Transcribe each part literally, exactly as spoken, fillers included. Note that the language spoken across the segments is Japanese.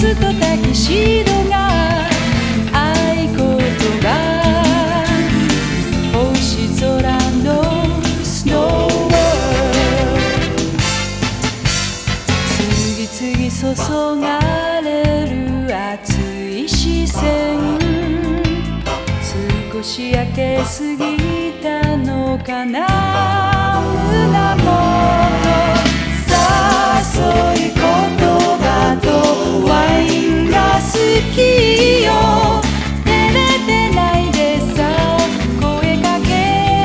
スとタキシードが合言葉星空のスノーワール次々注がれる熱い視線少し焼けすぎたのかな胸元誘い言葉とワインが好きよ照れてないでさ声かけ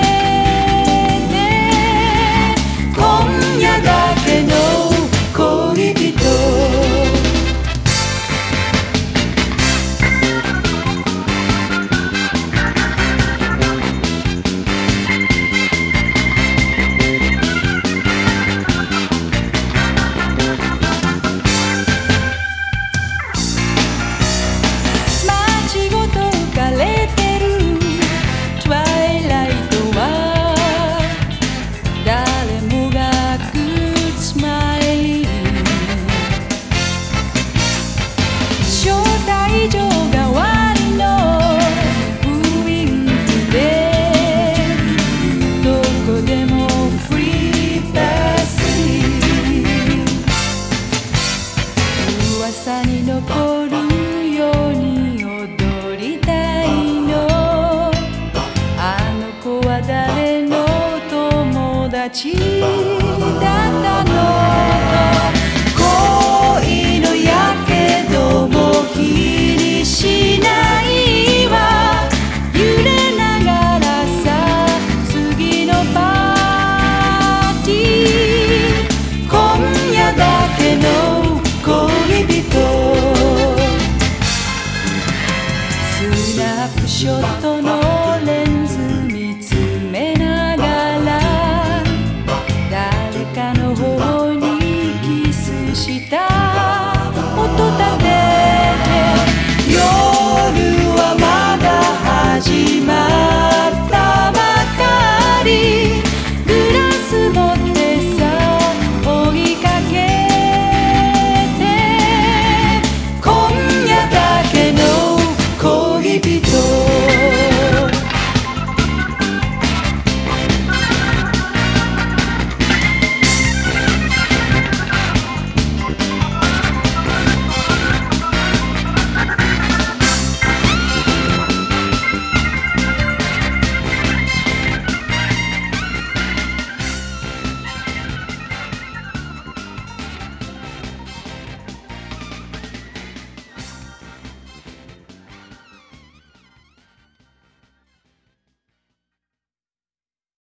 て今夜だけの恋人朝に残るように踊りたいのあの子は誰の友達だったの恋のやけども気にしないわ揺れながらさ次のパーティー今夜だけの恋人スナップショット